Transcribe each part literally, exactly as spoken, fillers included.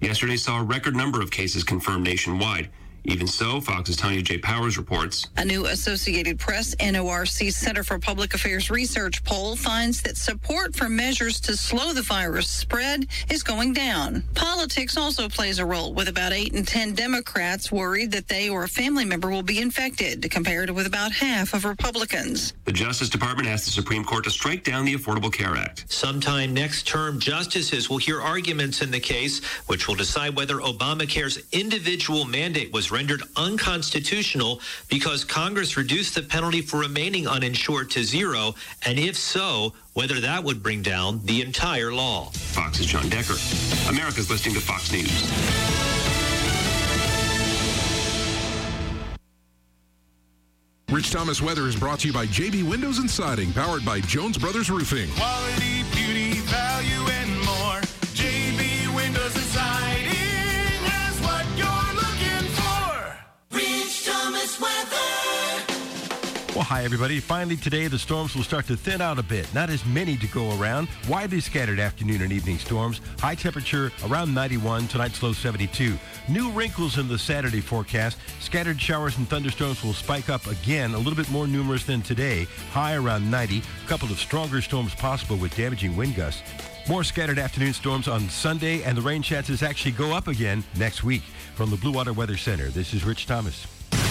Yesterday saw a record number of cases confirmed nationwide. Even so, Fox's Tanya J. Powers reports. A new Associated Press N O R C Center for Public Affairs research poll finds that support for measures to slow the virus spread is going down. Politics also plays a role, with about eight in ten Democrats worried that they or a family member will be infected, compared with about half of Republicans. The Justice Department asked the Supreme Court to strike down the Affordable Care Act. Sometime next term, justices will hear arguments in the case, which will decide whether Obamacare's individual mandate was rendered unconstitutional because Congress reduced the penalty for remaining uninsured to zero, and if so, whether that would bring down the entire law. Fox's John Decker. America's listening to Fox News. Rich Thomas Weather is brought to you by J B Windows and Siding, powered by Jones Brothers Roofing. Quality, beauty, value, and more. J B Windows and Siding is what you're looking for. Rich Thomas Weather. Well, hi, everybody. Finally, today, the storms will start to thin out a bit. Not as many to go around. Widely scattered afternoon and evening storms. High temperature around ninety-one. Tonight's low seventy-two. New wrinkles in the Saturday forecast. Scattered showers and thunderstorms will spike up again, a little bit more numerous than today. High around ninety. A couple of stronger storms possible with damaging wind gusts. More scattered afternoon storms on Sunday, and the rain chances actually go up again next week. From the Blue Water Weather Center, this is Rich Thomas.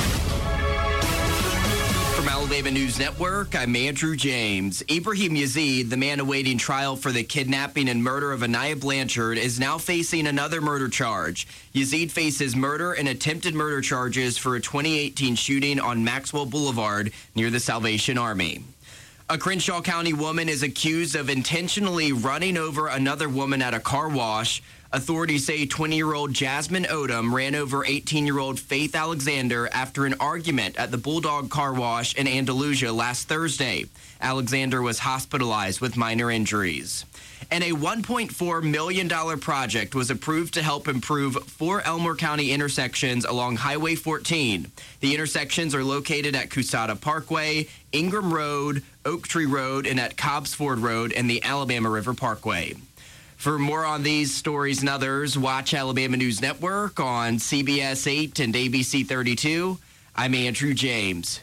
From Alabama News Network, I'm Andrew James. Ibrahim Yazid, the man awaiting trial for the kidnapping and murder of Anaya Blanchard, is now facing another murder charge. Yazid faces murder and attempted murder charges for a twenty eighteen shooting on Maxwell Boulevard near the Salvation Army. A Crenshaw County woman is accused of intentionally running over another woman at a car wash. Authorities say twenty-year-old Jasmine Odom ran over eighteen-year-old Faith Alexander after an argument at the Bulldog Car Wash in Andalusia last Thursday. Alexander was hospitalized with minor injuries. And a one point four million dollars project was approved to help improve four Elmore County intersections along Highway fourteen. The intersections are located at Cusata Parkway, Ingram Road, Oak Tree Road, and at Cobbs Ford Road and the Alabama River Parkway. For more on these stories and others, watch Alabama News Network on C B S eight and A B C thirty-two. I'm Andrew James.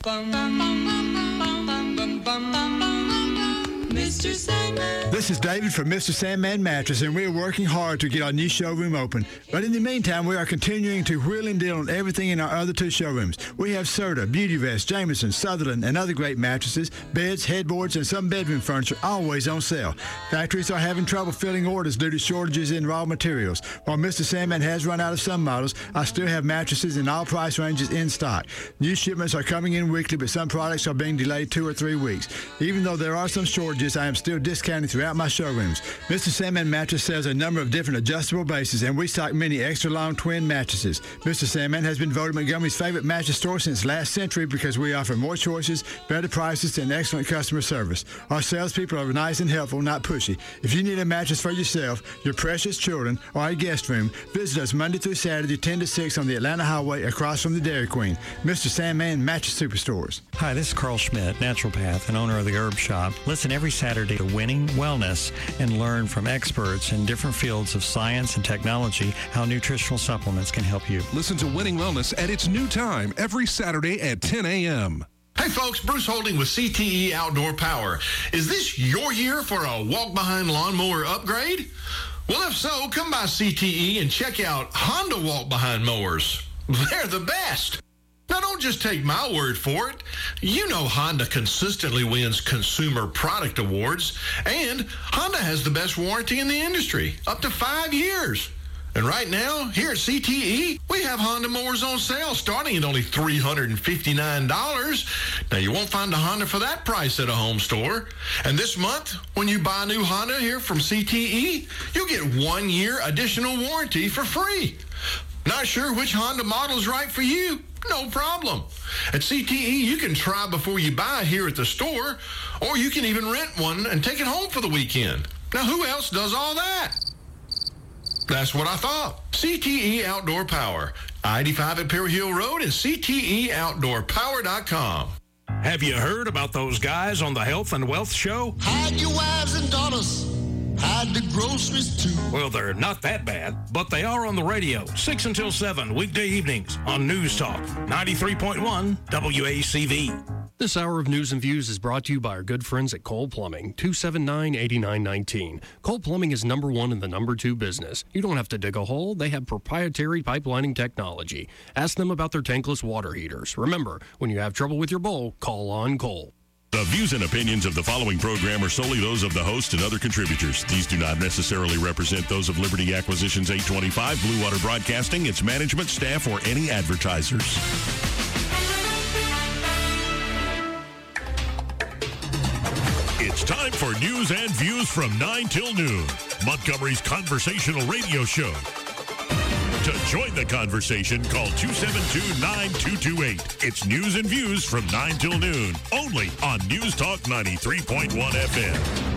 Mister Sandman. This is David from Mister Sandman Mattress, and we are working hard to get our new showroom open. But in the meantime, we are continuing to wheel and deal on everything in our other two showrooms. We have Serta, Beauty Vest, Jameson, Sutherland, and other great mattresses, beds, headboards, and some bedroom furniture always on sale. Factories are having trouble filling orders due to shortages in raw materials. While Mister Sandman has run out of some models, I still have mattresses in all price ranges in stock. New shipments are coming in weekly, but some products are being delayed two or three weeks. Even though there are some shortages, I am still discounting throughout my showrooms. Mister Sandman Mattress sells a number of different adjustable bases, and we stock many extra long twin mattresses. Mister Sandman has been voted Montgomery's favorite mattress store since last century because we offer more choices, better prices, and excellent customer service. Our salespeople are nice and helpful, not pushy. If you need a mattress for yourself, your precious children, or a guest room, visit us Monday through Saturday, ten to six on the Atlanta Highway across from the Dairy Queen. Mister Sandman Mattress Superstores. Hi, this is Carl Schmidt, naturopath and owner of the Herb Shop. Listen every Saturday to Winning Wellness and learn from experts in different fields of science and technology how nutritional supplements can help you. Listen to Winning Wellness at its new time every Saturday at ten a.m. Hey folks, Bruce Holding with C T E Outdoor Power. Is this your year for a walk-behind lawnmower upgrade? Well, if so, come by C T E and check out Honda walk-behind mowers. They're the best. Now, don't just take my word for it. You know Honda consistently wins consumer product awards, and Honda has the best warranty in the industry, up to five years. And right now, here at C T E, we have Honda mowers on sale starting at only three hundred fifty-nine dollars. Now, you won't find a Honda for that price at a home store. And this month, when you buy a new Honda here from C T E, you'll get one year additional warranty for free. Not sure which Honda model is right for you? No problem. At C T E, you can try before you buy here at the store, or you can even rent one and take it home for the weekend. Now, who else does all that? That's what I thought. C T E Outdoor Power, I eighty-five at Perry Hill Road and C T E outdoor power dot com. Have you heard about those guys on the Health and Wealth Show? Hide your wives and daughters. Hide the groceries too. Well, they're not that bad, but they are on the radio, six until seven, weekday evenings on News Talk, ninety-three point one W A C V. This hour of News and Views is brought to you by our good friends at Cole Plumbing, two seven nine, eight nine one nine. Cole Plumbing is number one in the number two business. You don't have to dig a hole. They have proprietary pipelining technology. Ask them about their tankless water heaters. Remember, when you have trouble with your bowl, call on Cole. The views and opinions of the following program are solely those of the host and other contributors. These do not necessarily represent those of Liberty Acquisitions eight twenty-five, Blue Water Broadcasting, its management, staff, or any advertisers. It's time for News and Views from nine till noon, Montgomery's conversational radio show. To join the conversation, call two seven two, nine two two eight. It's News and Views from nine till noon, only on News Talk ninety-three point one F M.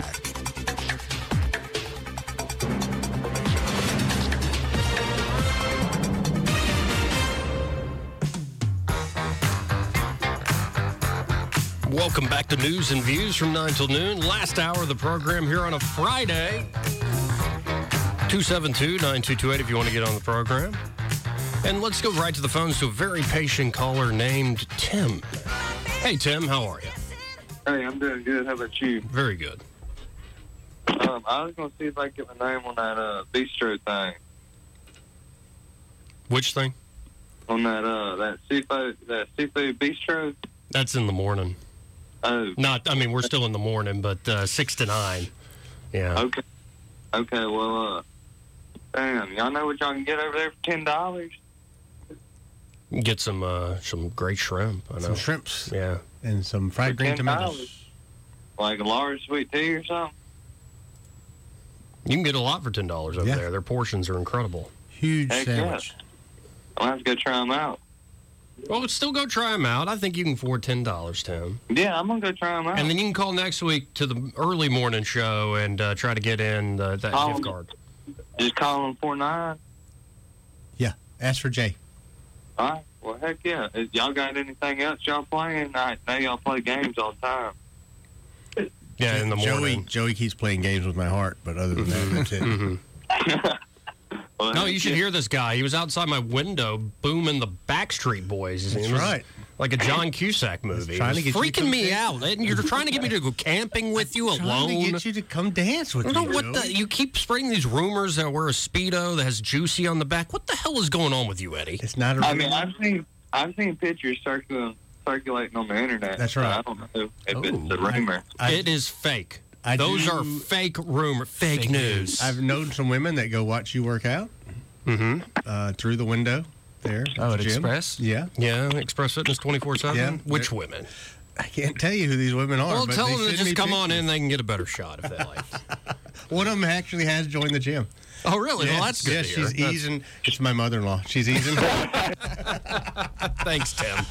Welcome back to News and Views from nine till noon. Last hour of the program here on a Friday. two seven two, nine two two eight if you want to get on the program. And let's go right to the phones to a very patient caller named Tim. Hey, Tim, how are you? Hey, I'm doing good. How about you? Very good. Um, I was going to see if I could get my name on that uh, bistro thing. Which thing? On that uh, that seafood that seafood bistro. That's in the morning. Oh. Not, I mean, we're still in the morning, but uh, six to nine. Yeah. Okay. Okay, well, uh, damn, y'all know what y'all can get over there for ten dollars? Get some uh, some great shrimp. I know. Some shrimps. Yeah. And some fried green tomatoes. Like a large sweet tea or something? You can get a lot for ten dollars over Yeah. there. Their portions are incredible. Huge Heck sandwich. yeah. I'll have to go try them out. Well, still go try them out. I think you can afford ten dollars, Tim. Yeah, I'm going to go try them out. And then you can call next week to the early morning show and uh, try to get in the, that Call gift them. card. Just call them four nine. Yeah, ask for Jay. All right. Well, heck yeah. If y'all got anything else y'all playing? I know y'all play games all the time. Yeah, in the morning. Joey, Joey keeps playing games with my heart, but other than that, that's it. Mm-hmm. Well, No, you should yeah. hear this guy. He was outside my window booming the Backstreet Boys. That's It was right. Like a John Cusack movie. trying It was to get you to freaking come me dance. out. And you're trying to get me to go camping with you Trying alone. to get you to come dance with I don't me. know what Joey. the, you keep spreading these rumors that I wear a Speedo that has Juicy on the back. What the hell is going on with you, Eddie? It's not a I mean, I've seen I've seen pictures circulating circulating on the internet. That's so right. I don't know if Oh, it's a rumor. I- it is fake. I Those do- are fake rumor, fake, Fake news. I've known some women that go watch you work out mm-hmm. uh, through the window there. Oh, the at gym. Express? Yeah. Yeah, Express Fitness twenty-four seven? Yeah. Which women? I can't tell you who these women are. Well, but tell they them to send just me come on pictures. in. They can get a better shot if they like. One of them actually has joined the gym. Oh, really? Yeah, Well, that's good yeah, to hear. she's That's- easing. It's my mother-in-law. She's easing. Thanks, Tim.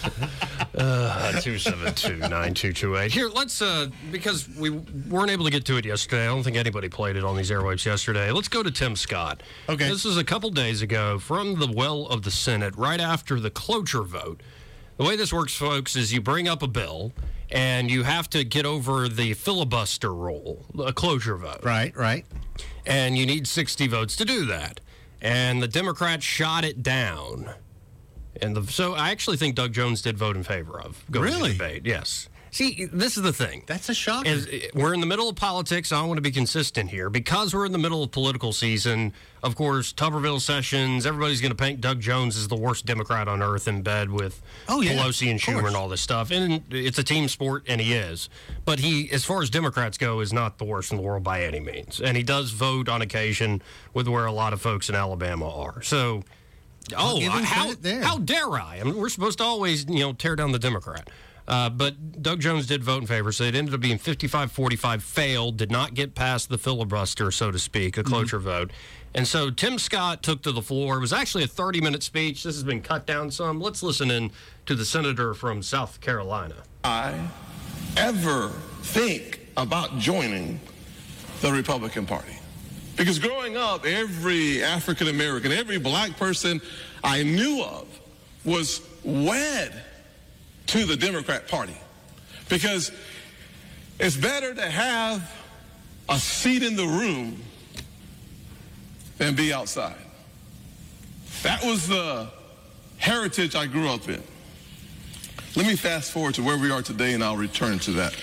Uh, two seven two, nine two two eight. Here, let's, uh, because we weren't able to get to it yesterday, I don't think anybody played it on these airwaves yesterday. Let's go to Tim Scott. Okay. This is a couple days ago from the well of the Senate, right after the cloture vote. The way this works, folks, is you bring up a bill, and you have to get over the filibuster rule, a cloture vote. Right, right. And you need sixty votes to do that. And the Democrats shot it down. And the, so I actually think Doug Jones did vote in favor of going to Really? the debate. Yes. See, this is the thing. That's a shocker. Is, we're in the middle of politics. I want to be consistent here. Because we're in the middle of political season, of course, Tuberville sessions, everybody's going to paint Doug Jones as the worst Democrat on earth in bed with Oh, yeah, Pelosi and of Schumer course. and all this stuff. And it's a team sport, and he is. But he, as far as Democrats go, is not the worst in the world by any means. And he does vote on occasion with where a lot of folks in Alabama are. So, I'll oh, give him how, credit there. how dare I? I mean, we're supposed to always, you know, tear down the Democrat. Uh, but Doug Jones did vote in favor, so it ended up being fifty-five forty-five, failed, did not get past the filibuster, so to speak, a cloture Mm-hmm. vote. And so Tim Scott took to the floor. It was actually a thirty-minute speech. This has been cut down some. Let's listen in to the senator from South Carolina. I ever think about joining the Republican Party. Because growing up, every African American, every black person I knew of was wed to the Democrat Party. Because it's better to have a seat in the room than be outside. That was the heritage I grew up in. Let me fast forward to where we are today, and I'll return to that.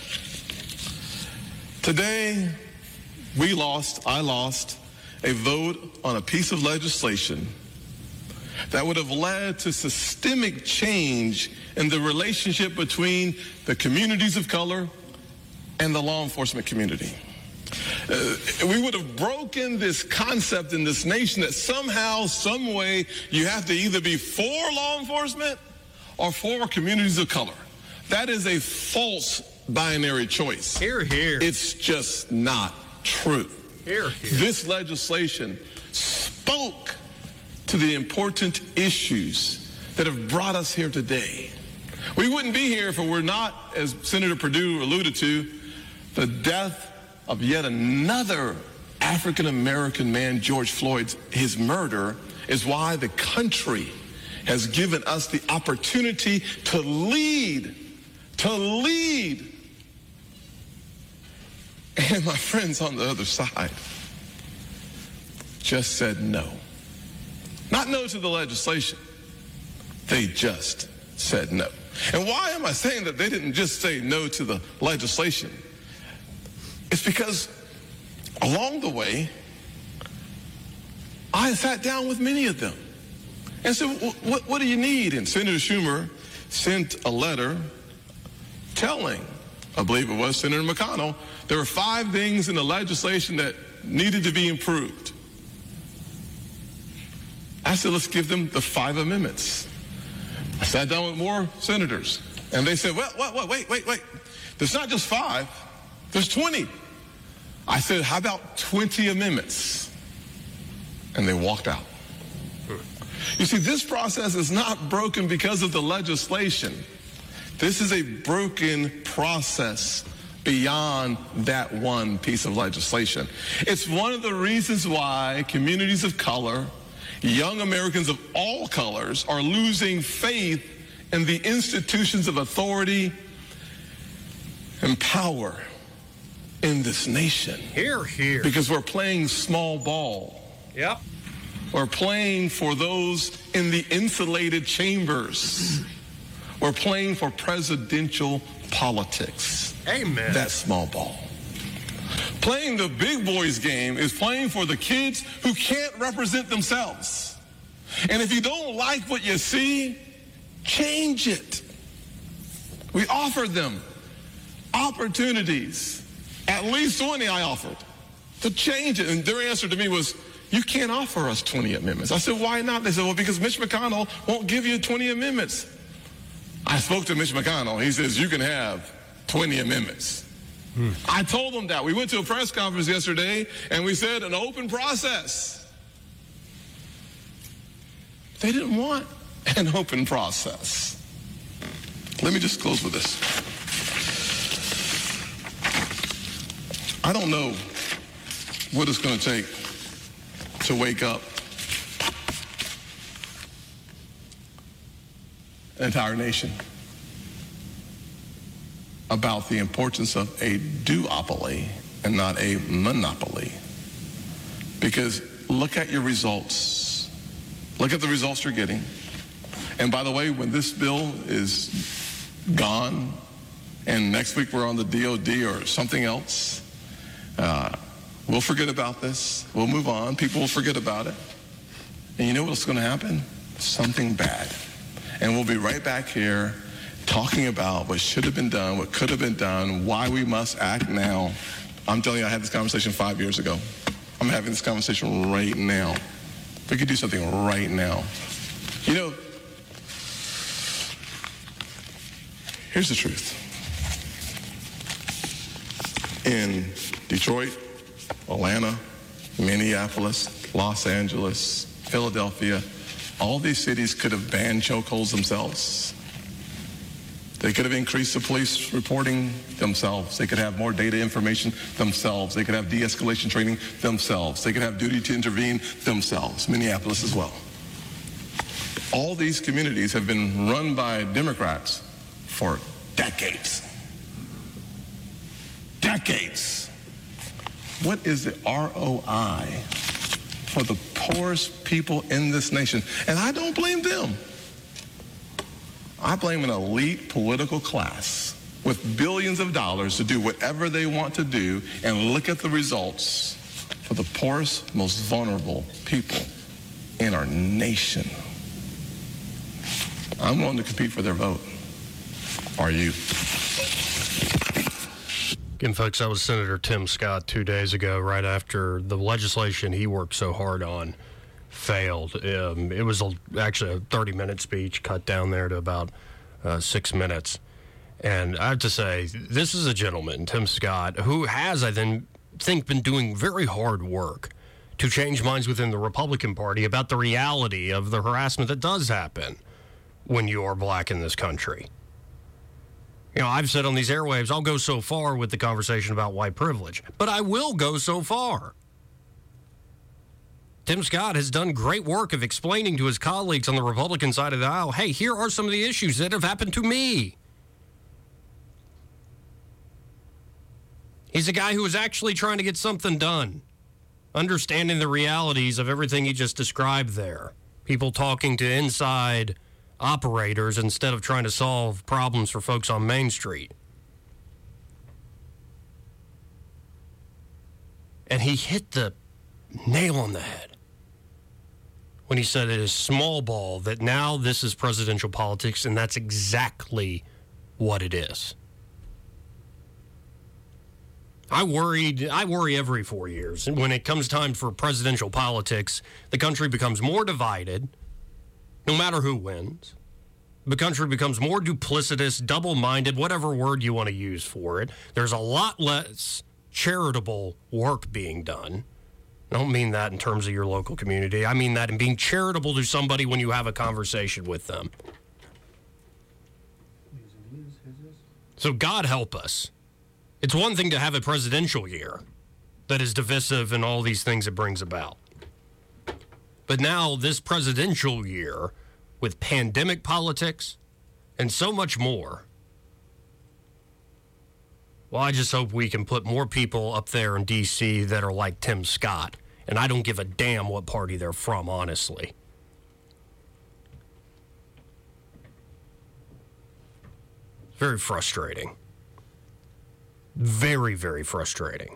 Today, we lost, I lost, a vote on a piece of legislation that would have led to systemic change in the relationship between the communities of color and the law enforcement community. Uh, we would have broken this concept in this nation that somehow, some way, you have to either be for law enforcement or for communities of color. That is a false binary choice. Here, here. It's just not true. Here, here. This legislation spoke to the important issues that have brought us here today. We wouldn't be here if it were not, as Senator Perdue alluded to, the death of yet another African-American man, George Floyd. His murder is why the country has given us the opportunity to lead, to lead. And my friends on the other side just said no. Not no to the legislation. They just said no. And why am I saying that they didn't just say no to the legislation? It's because along the way, I sat down with many of them and said, what, what do you need? And Senator Schumer sent a letter telling, I believe it was Senator McConnell, there were five things in the legislation that needed to be improved. I said, let's give them the five amendments. I sat down with more senators, and they said, well, what, what, wait, wait, wait. There's not just five, there's twenty. I said, how about twenty amendments? And they walked out. You see, this process is not broken because of the legislation. This is a broken process beyond that one piece of legislation. It's one of the reasons why communities of color, young Americans of all colors, are losing faith in the institutions of authority and power in this nation. Here, here. Because we're playing small ball. Yep. We're playing for those in the insulated chambers. We're playing for presidential politics. Amen. That's small ball. Playing the big boys game is playing for the kids who can't represent themselves. And if you don't like what you see, change it. We offered them opportunities, at least twenty I offered, to change it. And their answer to me was, you can't offer us twenty amendments. I said, why not? They said, well, because Mitch McConnell won't give you twenty amendments. I spoke to Mitch McConnell. He says, you can have twenty amendments. Hmm. I told them that. We went to a press conference yesterday, and we said an open process. They didn't want an open process. Let me just close with this. I don't know what it's going to take to wake up an entire nation about the importance of a duopoly and not a monopoly. Because look at your results. Look at the results you're getting. And by the way, when this bill is gone and next week we're on the D O D or something else, uh, we'll forget about this. We'll move on. People will forget about it. And you know what's going to happen? Something bad. And we'll be right back here talking about what should have been done, what could have been done, why we must act now. I'm telling you, I had this conversation five years ago. I'm having this conversation right now. We could do something right now. You know, here's the truth. In Detroit, Atlanta, Minneapolis, Los Angeles, Philadelphia, all these cities could have banned chokeholds themselves. They could have increased the police reporting themselves. They could have more data information themselves. They could have de-escalation training themselves. They could have duty to intervene themselves. Minneapolis as well. All these communities have been run by Democrats for decades. Decades. What is the R O I for the poorest people in this nation. And I don't blame them. I blame an elite political class with billions of dollars to do whatever they want to do, and look at the results for the poorest, most vulnerable people in our nation. I'm willing to compete for their vote. Are you? Again, folks, that was Senator Tim Scott two days ago, right after the legislation he worked so hard on failed. Um, it was a, actually a thirty-minute speech cut down there to about uh, six minutes. And I have to say, this is a gentleman, Tim Scott, who has, I then think, been doing very hard work to change minds within the Republican Party about the reality of the harassment that does happen when you are black in this country. You know, I've said on these airwaves, I'll go so far with the conversation about white privilege, but I will go so far. Tim Scott has done great work of explaining to his colleagues on the Republican side of the aisle, hey, here are some of the issues that have happened to me. He's a guy who is actually trying to get something done, understanding the realities of everything he just described there. People talking to inside operators instead of trying to solve problems for folks on Main Street. And he hit the nail on the head when he said it is small ball, that now this is presidential politics, and that's exactly what it is. I worried, I worry every four years. And when it comes time for presidential politics, the country becomes more divided, no matter who wins. The country becomes more duplicitous, double-minded, whatever word you want to use for it. There's a lot less charitable work being done. I don't mean that in terms of your local community. I mean that in being charitable to somebody when you have a conversation with them. So God help us. It's one thing to have a presidential year that is divisive and all these things it brings about. But now this presidential year with pandemic politics and so much more, well, I just hope we can put more people up there in D C that are like Tim Scott. And I don't give a damn what party they're from, honestly. Very frustrating. Very, very frustrating.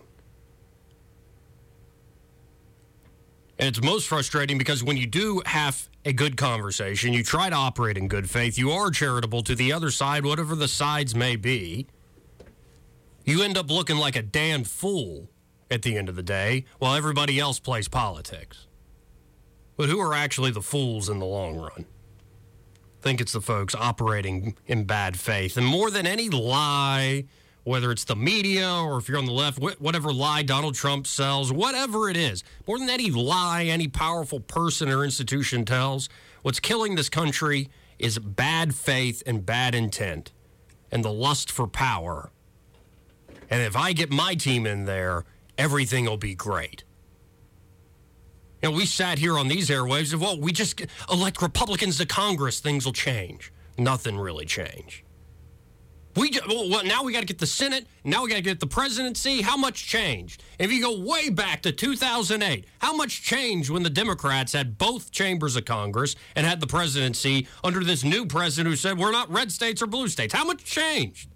And it's most frustrating because when you do have a good conversation, you try to operate in good faith, you are charitable to the other side, whatever the sides may be, you end up looking like a damn fool at the end of the day while everybody else plays politics. But who are actually the fools in the long run? I think it's the folks operating in bad faith. And more than any lie, whether it's the media or if you're on the left, whatever lie Donald Trump sells, whatever it is, more than any lie any powerful person or institution tells, what's killing this country is bad faith and bad intent and the lust for power. And if I get my team in there, everything will be great. You know, we sat here on these airwaves and, well, we just elect Republicans to Congress, things will change. Nothing really changed. We just, well, now we got to get the Senate. Now we got to get the presidency. How much changed? If you go way back to two thousand eight, how much changed when the Democrats had both chambers of Congress and had the presidency under this new president who said we're not red states or blue states? How much changed?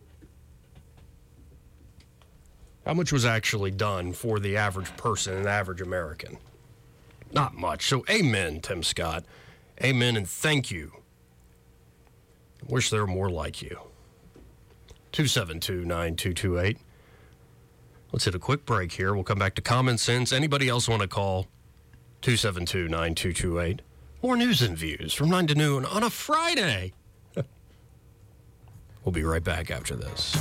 How much was actually done for the average person and the average American? Not much. So amen, Tim Scott. Amen, and thank you. Wish there were more like you. two seven two, nine two two eight. Let's hit a quick break here. We'll come back to Common Sense. Anybody else want to call? two seven two, nine two two eight. More news and views from nine to noon on a Friday. We'll be right back after this.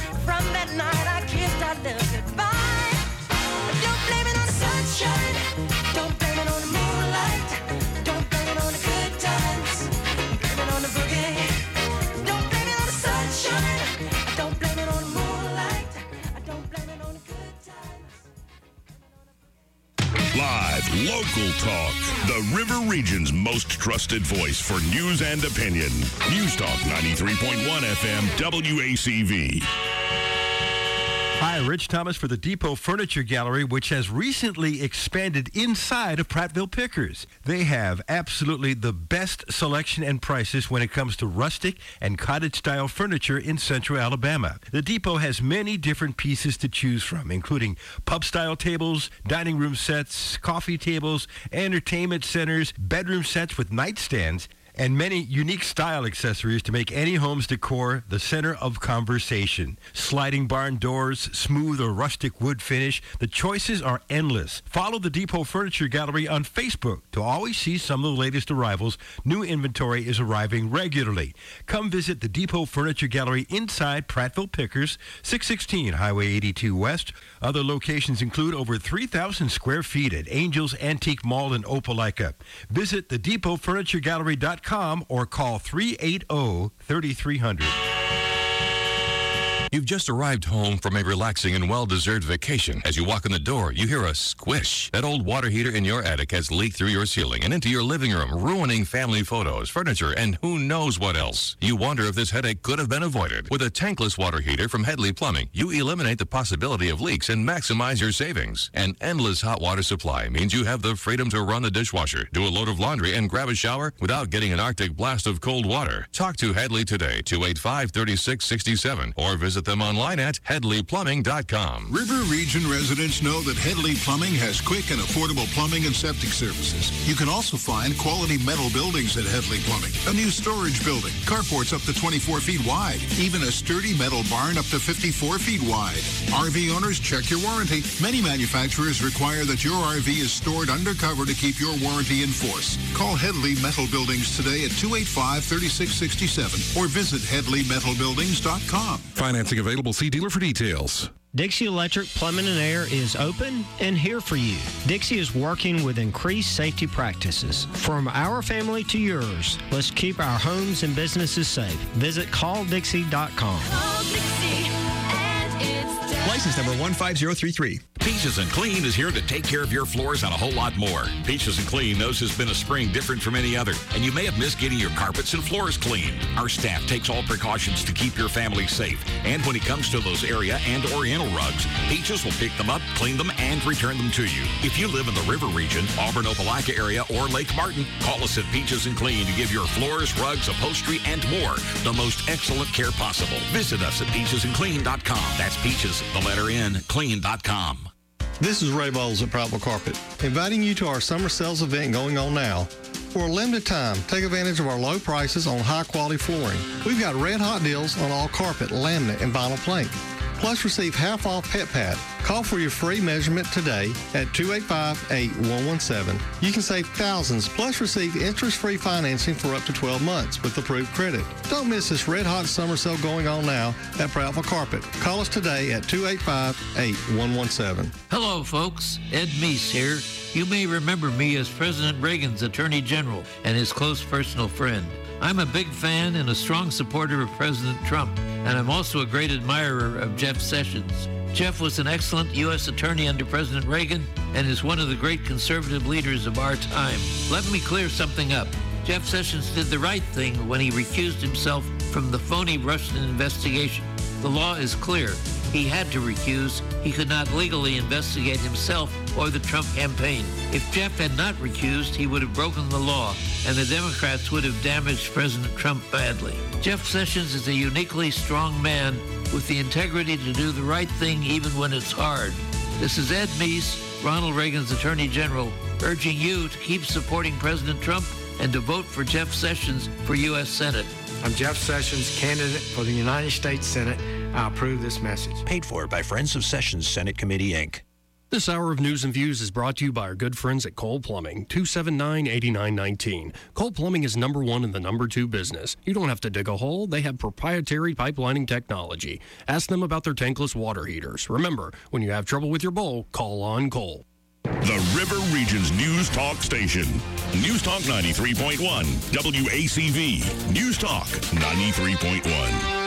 Night I kissed our love goodbye. Don't blame it on sunshine. with local talk. The River Region's most trusted voice for news and opinion. News Talk ninety-three point one F M W A C V. Hi, Rich Thomas for the Depot Furniture Gallery, which has recently expanded inside of Prattville Pickers. They have absolutely the best selection and prices when it comes to rustic and cottage-style furniture in central Alabama. The Depot has many different pieces to choose from, including pub-style tables, dining room sets, coffee tables, entertainment centers, bedroom sets with nightstands, and many unique style accessories to make any home's decor the center of conversation. Sliding barn doors, smooth or rustic wood finish, the choices are endless. Follow the Depot Furniture Gallery on Facebook to always see some of the latest arrivals. New inventory is arriving regularly. Come visit the Depot Furniture Gallery inside Prattville Pickers, six sixteen Highway eighty-two West. Other locations include over three thousand square feet at Angels Antique Mall in Opelika. Visit the depot furniture gallery dot com or call three eight zero, three three zero zero. You've just arrived home from a relaxing and well-deserved vacation. As you walk in the door, you hear a squish. That old water heater in your attic has leaked through your ceiling and into your living room, ruining family photos, furniture, and who knows what else. You wonder if this headache could have been avoided. With a tankless water heater from Headley Plumbing, you eliminate the possibility of leaks and maximize your savings. An endless hot water supply means you have the freedom to run the dishwasher, do a load of laundry, and grab a shower without getting an Arctic blast of cold water. Talk to Headley today, two eight five, three six six seven, or visit them online at headley plumbing dot com. River Region residents know that Headley Plumbing has quick and affordable plumbing and septic services. You can also find quality metal buildings at Headley Plumbing. A new storage building, carports up to twenty-four feet wide, even a sturdy metal barn up to fifty-four feet wide. R V owners, check your warranty. Many manufacturers require that your R V is stored undercover to keep your warranty in force. Call Headley Metal Buildings today at two eight five, three six six seven or visit headley metal buildings dot com. Financing available. See dealer for details. Dixie Electric Plumbing and Air is open and here for you. Dixie is working with increased safety practices. From our family to yours, let's keep our homes and businesses safe. Visit call dixie dot com. Call Dixie and it's done. License number one five zero three three. Peaches and Clean is here to take care of your floors and a whole lot more. Peaches and Clean knows it's been a spring different from any other, and you may have missed getting your carpets and floors clean. Our staff takes all precautions to keep your family safe, and when it comes to those area and oriental rugs, Peaches will pick them up, clean them, and return them to you. If you live in the River Region, Auburn, Opelika area, or Lake Martin, call us at Peaches and Clean to give your floors, rugs, upholstery, and more the most excellent care possible. Visit us at peaches and clean dot com. That's Peaches, the letter N, clean dot com. This is Ray Bowles at Prattville Carpet, inviting you to our summer sales event going on now. For a limited time, take advantage of our low prices on high-quality flooring. We've got red-hot deals on all carpet, laminate, and vinyl plank. Plus, receive half off Pet Pad. Call for your free measurement today at two eight five, eight one one seven. You can save thousands, plus receive interest-free financing for up to twelve months with approved credit. Don't miss this red-hot summer sale going on now at Prattville Carpet. Call us today at two eight five, eight one one seven. Hello, folks. Ed Meese here. You may remember me as President Reagan's Attorney General and his close personal friend. I'm a big fan and a strong supporter of President Trump, and I'm also a great admirer of Jeff Sessions. Jeff was an excellent U S attorney under President Reagan and is one of the great conservative leaders of our time. Let me clear something up. Jeff Sessions did the right thing when he recused himself from the phony Russian investigation. The law is clear. He had to recuse. He could not legally investigate himself or the Trump campaign. If Jeff had not recused, he would have broken the law, and the Democrats would have damaged President Trump badly. Jeff Sessions is a uniquely strong man with the integrity to do the right thing even when it's hard. This is Ed Meese, Ronald Reagan's Attorney General, urging you to keep supporting President Trump and to vote for Jeff Sessions for U S Senate. I'm Jeff Sessions, candidate for the United States Senate. I approve this message. Paid for by Friends of Sessions Senate Committee, Incorporated. This hour of News and Views is brought to you by our good friends at Cole Plumbing, two seven nine, eight nine one nine. Cole Plumbing is number one in the number two business. You don't have to dig a hole. They have proprietary pipelining technology. Ask them about their tankless water heaters. Remember, when you have trouble with your bowl, call on Cole. The River Region's News Talk Station. News Talk ninety-three point one, W A C V. News Talk ninety-three point one.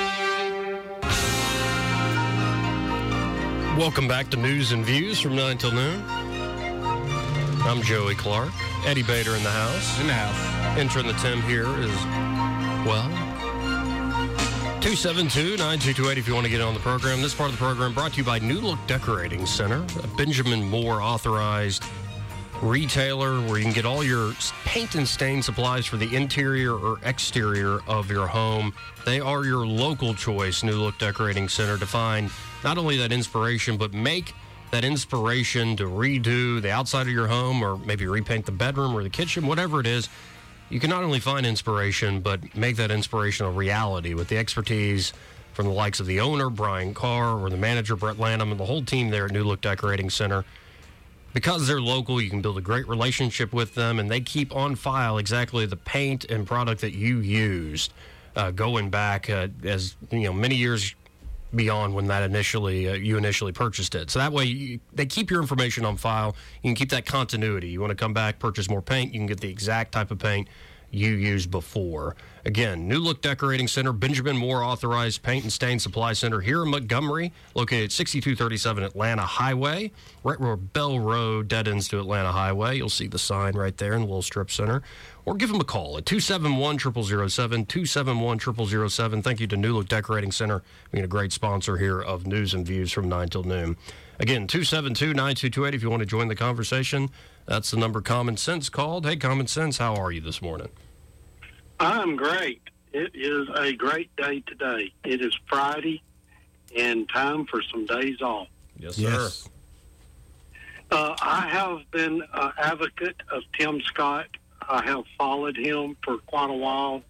Welcome back to News and Views from nine till noon. I'm Joey Clark. Eddie Bader in the house. In the house. Intern the Tim here is, well, two seven two, nine two two eight if you want to get on the program. This part of the program brought to you by New Look Decorating Center, a Benjamin Moore authorized retailer where you can get all your paint and stain supplies for the interior or exterior of your home. They are your local choice, New Look Decorating Center, to find not only that inspiration, but make that inspiration to redo the outside of your home or maybe repaint the bedroom or the kitchen, whatever it is. You can not only find inspiration, but make that inspiration a reality with the expertise from the likes of the owner, Brian Carr, or the manager, Brett Lanham, and the whole team there at New Look Decorating Center. Because they're local, you can build a great relationship with them, and they keep on file exactly the paint and product that you used, uh, going back uh, as you know many years beyond when that initially uh, you initially purchased it. So that way, you, they keep your information on file. You can keep that continuity. You want to come back, purchase more paint, you can get the exact type of paint you used before. Again, New Look Decorating Center, Benjamin Moore authorized paint and stain supply center here in Montgomery, located at sixty-two thirty-seven Atlanta Highway, right where Bell Road dead ends to Atlanta Highway. You'll see the sign right there in the little strip center. Or give them a call at two seven one, zero zero zero seven, two seven one, zero zero zero seven. Thank you to New Look Decorating Center, being a great sponsor here of News and Views from nine till noon. Again, two seven two, nine two two eight if you want to join the conversation. That's the number Common Sense called. Hey, Common Sense, how are you this morning? I'm great. It is a great day today. It is Friday and time for some days off. Yes, sir. Yes. Uh, I have been an advocate of Tim Scott. I have followed him for quite a while.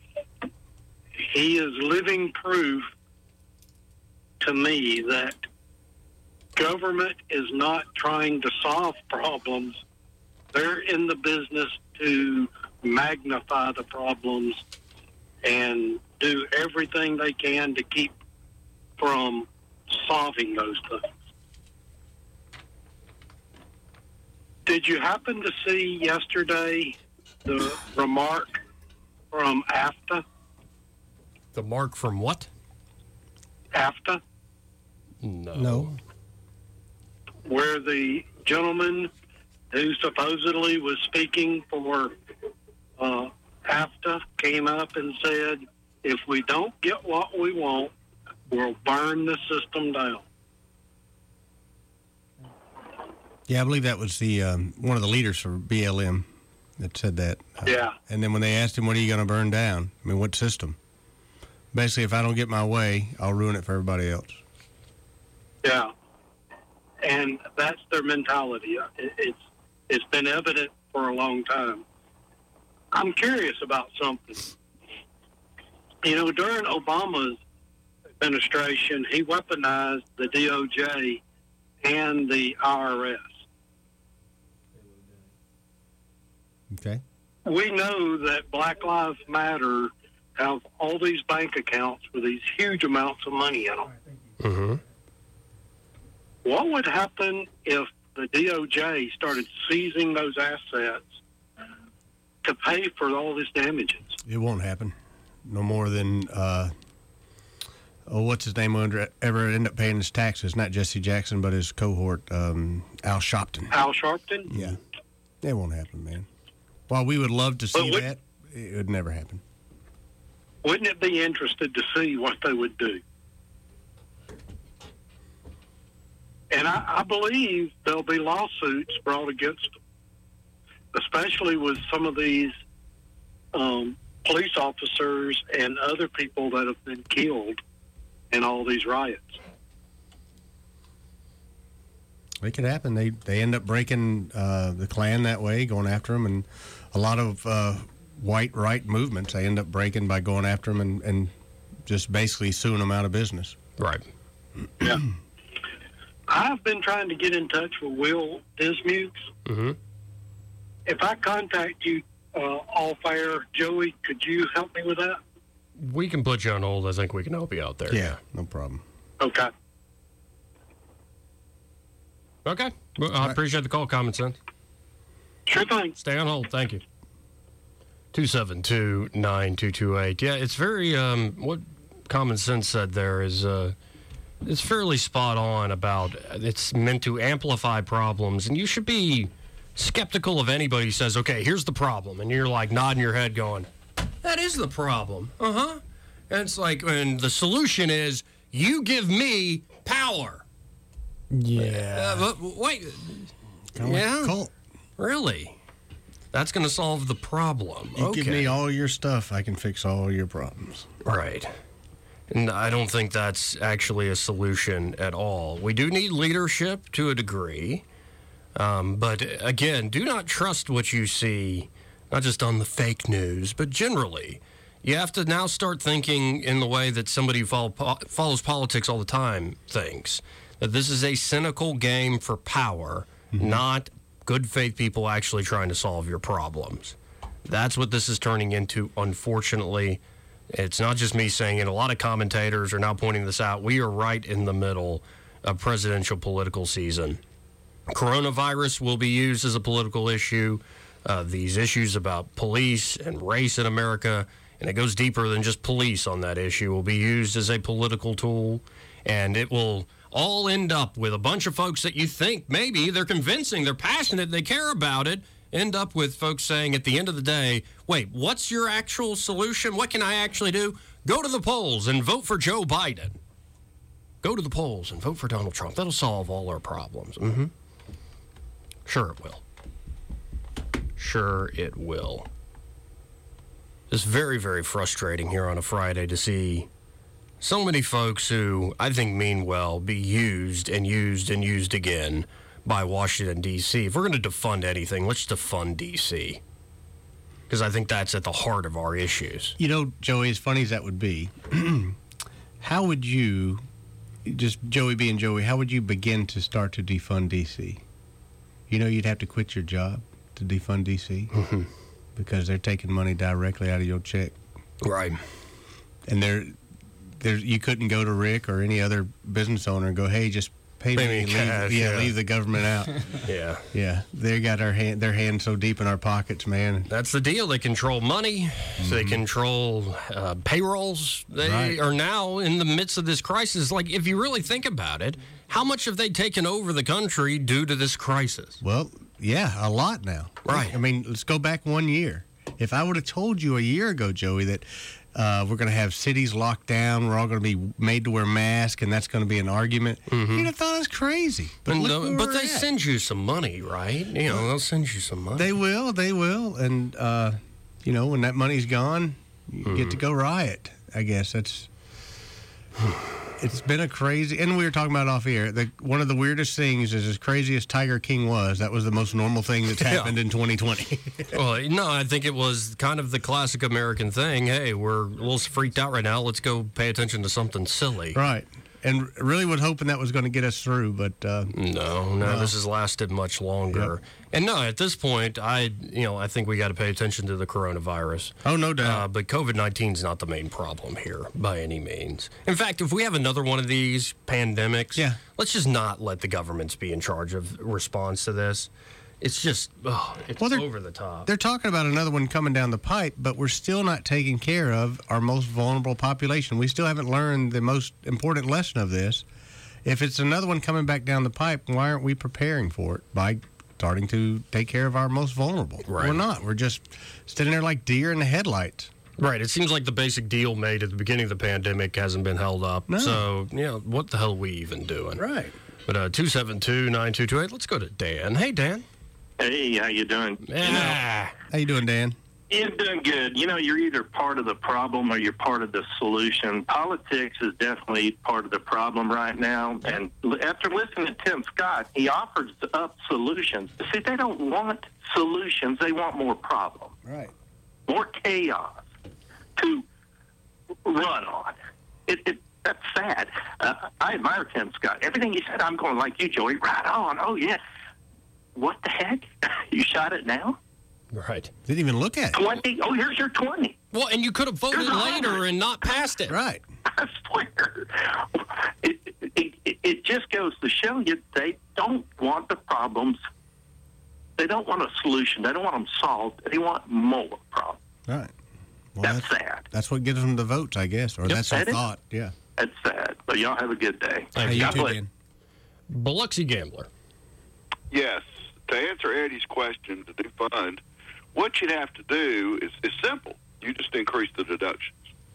He is living proof to me that government is not trying to solve problems. They're in the business to magnify the problems and do everything they can to keep from solving those things. Did you happen to see yesterday the remark from AFTA? The mark from what? AFTA? No. No. Where the gentleman who supposedly was speaking for uh, AFTA came up and said, if we don't get what we want, we'll burn the system down. Yeah, I believe that was the um, one of the leaders for B L M that said that. Uh, yeah. And then when they asked him, what are you going to burn down? I mean, what system? Basically, if I don't get my way, I'll ruin it for everybody else. Yeah. And that's their mentality. It, it's It's been evident for a long time. I'm curious about something. You know, during Obama's administration, he weaponized the D O J and the I R S. Okay. We know that Black Lives Matter have all these bank accounts with these huge amounts of money in them. Mm-hmm. What would happen if the D O J started seizing those assets to pay for all these damages? It won't happen. No more than, uh, oh, what's his name, under, ever end up paying his taxes? Not Jesse Jackson, but his cohort, um, Al Sharpton. Al Sharpton? Yeah. It won't happen, man. While we would love to see would, that, it would never happen. Wouldn't it be interested to see what they would do? And I, I believe there'll be lawsuits brought against them, especially with some of these um, police officers and other people that have been killed in all these riots. It could happen. They they end up breaking uh, the Klan that way, going after them, and a lot of uh, white right movements they end up breaking by going after them and, and just basically suing them out of business. Right. Yeah. I've been trying to get in touch with Will Dismukes. Mm-hmm. If I contact you uh, off air, Joey, could you help me with that? We can put you on hold. I think we can help you out there. Yeah, no problem. Okay. Okay. Well, I appreciate the call, Common Sense. Sure thing. Stay on hold. Thank you. two seven two, nine two two eight. Yeah, it's very, um, what Common Sense said there is, uh, it's fairly spot on about it's meant to amplify problems, and you should be skeptical of anybody who says, okay, here's the problem. And you're like nodding your head going, that is the problem. Uh-huh. And it's like, and the solution is you give me power. Yeah. Uh, but wait. Kinda like yeah. a cult. Really? That's going to solve the problem. You okay. give me all your stuff, I can fix all your problems. Right. And I don't think that's actually a solution at all. We do need leadership to a degree. Um, but again, do not trust what you see, not just on the fake news, but generally. You have to now start thinking in the way that somebody who follow, po- follows politics all the time thinks. That this is a cynical game for power, mm-hmm. not good faith people actually trying to solve your problems. That's what this is turning into, unfortunately. It's not just me saying it. A lot of commentators are now pointing this out. We are right in the middle of presidential political season. Coronavirus will be used as a political issue. Uh, these issues about police and race in America, and it goes deeper than just police on that issue, will be used as a political tool, and it will all end up with a bunch of folks that you think maybe they're convincing, they're passionate, they care about it, end up with folks saying at the end of the day, wait, what's your actual solution? What can I actually do? Go to the polls and vote for Joe Biden. Go to the polls and vote for Donald Trump. That'll solve all our problems. Mm-hmm. Sure it will. Sure it will. It's very, very frustrating here on a Friday to see so many folks who I think mean well be used and used and used again by Washington, D C. If we're going to defund anything, let's defund D C. Because I think that's at the heart of our issues. You know, Joey, as funny as that would be, how would you, just Joey being Joey, how would you begin to start to defund D C? You know, you'd have to quit your job to defund D C mm-hmm. because they're taking money directly out of your check. Right. And they're, they're, you couldn't go to Rick or any other business owner and go, hey, just pay, pay me, me cash, leave, yeah, yeah, leave the government out. yeah. Yeah. They got our hand, their hands so deep in our pockets, man. That's the deal. They control money. Mm-hmm. They control uh, payrolls. They right. are now in the midst of this crisis. Like, if you really think about it, how much have they taken over the country due to this crisis? Well, yeah, a lot now. Right. I mean, let's go back one year. If I would have told you a year ago, Joey, that uh, we're going to have cities locked down, we're all going to be made to wear masks, and that's going to be an argument, mm-hmm. you'd have thought it was crazy. But, no, but they at. send you some money, right? You know, they'll send you some money. They will, they will. And, uh, you know, when that money's gone, you mm-hmm. get to go riot, I guess. That's... It's been a crazy, and we were talking about it off air. The, one of the weirdest things is, as crazy as Tiger King was, that was the most normal thing that's happened yeah. in twenty twenty. Well, no, I think it was kind of the classic American thing. Hey, we're a little freaked out right now. Let's go pay attention to something silly. Right. And really was hoping that was going to get us through, but... Uh, no, no, no, this has lasted much longer. Yep. And no, at this point, I you know, I think we got to pay attention to the coronavirus. Oh, no doubt. Uh, but COVID nineteen is not the main problem here, by any means. In fact, if we have another one of these pandemics, yeah. let's just not let the governments be in charge of response to this. It's just, oh, it's well, over the top. They're talking about another one coming down the pipe, but we're still not taking care of our most vulnerable population. We still haven't learned the most important lesson of this. If it's another one coming back down the pipe, why aren't we preparing for it by starting to take care of our most vulnerable? Right. We're not. We're just sitting there like deer in the headlights. Right. It seems like the basic deal made at the beginning of the pandemic hasn't been held up. No. So, you know, what the hell are we even doing? Right. But uh, two seven two, nine two two eight, let's go to Dan. Hey, Dan. Hey, how you doing? Yeah. You know, how you doing, Dan? You're doing good. You know, you're either part of the problem or you're part of the solution. Politics is definitely part of the problem right now. And after listening to Tim Scott, he offers up solutions. See, they don't want solutions. They want more problems. Right. More chaos to run on. It, it That's sad. Uh, I admire Tim Scott. Everything he said, I'm going like you, Joey. Right on. Oh, yeah. What the heck? You shot it now? Right. Didn't even look at it. twenty? Oh, here's your twenty. Well, and you could have voted later and not passed it. Right. I swear. It, it, it, it just goes to show you they don't want the problems. They don't want a solution. They don't want them solved. They want more problems. Right. Well, that's, that's sad. That's what gives them the votes, I guess, or yep. that's that their is, thought. Yeah. That's sad. But y'all have a good day. Hey, you too, Dan. Biloxi Gambler. Yes. to answer Eddie's question, to do fund, what you'd have to do is, is simple. You just increase the deductions.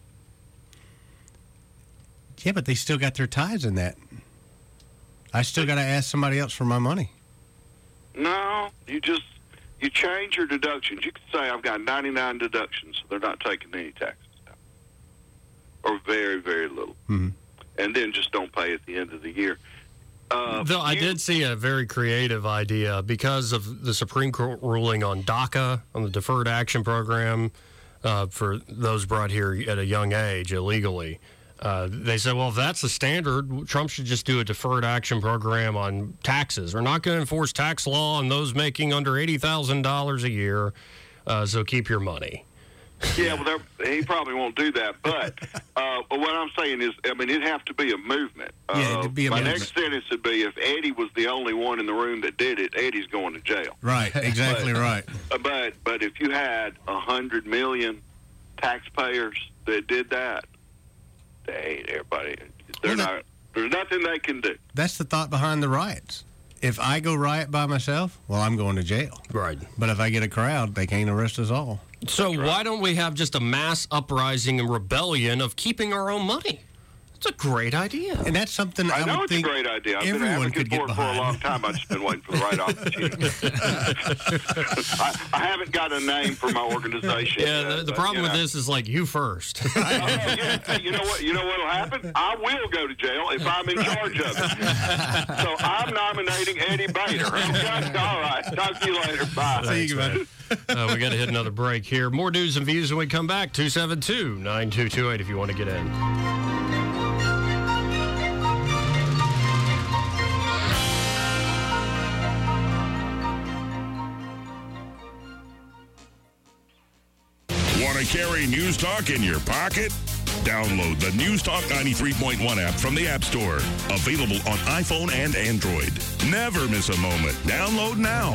Yeah, but they still got their ties in that. I still got to ask somebody else for my money. No, you just you change your deductions. You can say I've got ninety-nine deductions, so they're not taking any taxes out, or very, very little, mm-hmm. and then just don't pay at the end of the year. Uh, Though I did see a very creative idea because of the Supreme Court ruling on DACA, on the Deferred Action Program, uh, for those brought here at a young age illegally. Uh, they said, well, if that's the standard, Trump should just do a deferred action program on taxes. We're not going to enforce tax law on those making under eighty thousand dollars a year, uh, so keep your money. Yeah, well, he probably won't do that. But, uh, but what I'm saying is, I mean, it'd have to be a movement. Yeah, it'd be a uh, my movement. next sentence would be, if Eddie was the only one in the room that did it, Eddie's going to jail. Right, exactly but, right. But but if you had a hundred million taxpayers that did that, they ain't everybody. They're Well, that- not. There's nothing they can do. That's the thought behind the riots. If I go riot by myself, well, I'm going to jail. Right. But if I get a crowd, they can't arrest us all. So why don't we have just a mass uprising and rebellion of keeping our own money? It's a great idea. And that's something I, I know would it's think a great idea. I've been everyone advocating could get for it for a behind. long time. I've just been waiting for the right opportunity. I, I haven't got a name for my organization. Yeah, yet, the, the but, problem you with know. this is like you first. Oh, yeah. Hey, you know what? You know what'll happen? I will go to jail if I'm in charge of it. So I'm nominating Eddie Bader. Okay? All right. Talk to you later. Bye. Thanks, man. uh, we got to hit another break here. More news and views when we come back. two seven two, nine two two eight if you want to get in. Want to carry News Talk in your pocket? Download the News Talk ninety-three point one app from the App Store. Available on iPhone and Android. Never miss a moment. Download now.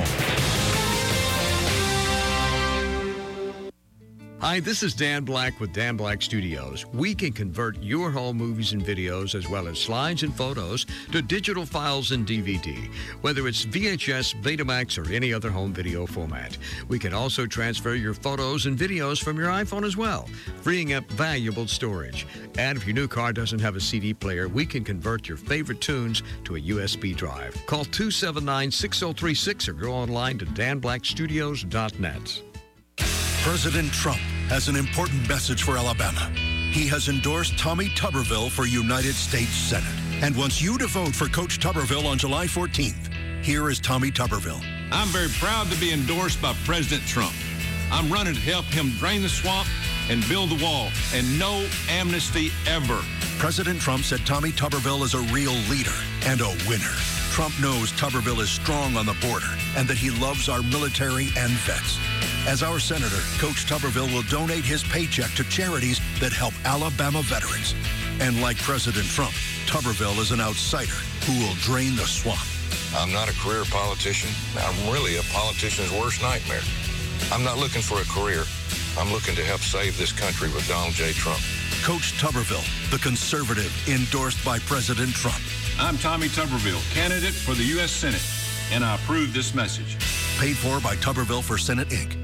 Hi, this is Dan Black with Dan Black Studios. We can convert your home movies and videos, as well as slides and photos, to digital files and D V D, whether it's V H S, Betamax, or any other home video format. We can also transfer your photos and videos from your iPhone as well, freeing up valuable storage. And if your new car doesn't have a C D player, we can convert your favorite tunes to a U S B drive. Call two seven nine, six oh three six or go online to dan black studios dot net. President Trump has an important message for Alabama. He has endorsed Tommy Tuberville for United States Senate and wants you to vote for Coach Tuberville on July fourteenth. Here is Tommy Tuberville. I'm very proud to be endorsed by President Trump. I'm running to help him drain the swamp and build the wall, and no amnesty ever. President Trump said Tommy Tuberville is a real leader and a winner. Trump knows Tuberville is strong on the border and that he loves our military and vets. As our senator, Coach Tuberville will donate his paycheck to charities that help Alabama veterans. And like President Trump, Tuberville is an outsider who will drain the swamp. I'm not a career politician. I'm really a politician's worst nightmare. I'm not looking for a career. I'm looking to help save this country with Donald J. Trump. Coach Tuberville, the conservative endorsed by President Trump. I'm Tommy Tuberville, candidate for the U S Senate, and I approve this message. Paid for by Tuberville for Senate, Incorporated.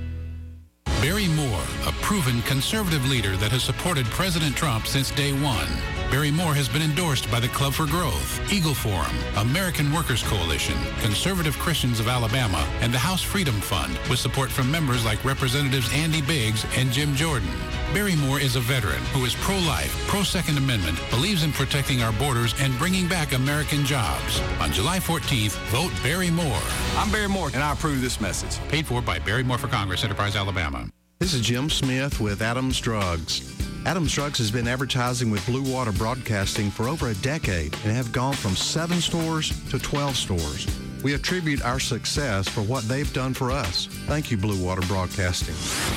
Barry Moore, a proven conservative leader that has supported President Trump since day one. Barry Moore has been endorsed by the Club for Growth, Eagle Forum, American Workers Coalition, Conservative Christians of Alabama, and the House Freedom Fund, with support from members like Representatives Andy Biggs and Jim Jordan. Barry Moore is a veteran who is pro-life, pro-Second Amendment, believes in protecting our borders and bringing back American jobs. On July fourteenth, vote Barry Moore. I'm Barry Moore, and I approve this message. Paid for by Barry Moore for Congress, Enterprise, Alabama. This is Jim Smith with Adams Drugs. Adams Drugs has been advertising with Blue Water Broadcasting for over a decade and have gone from seven stores to twelve stores. We attribute our success for what they've done for us. Thank you, Blue Water Broadcasting.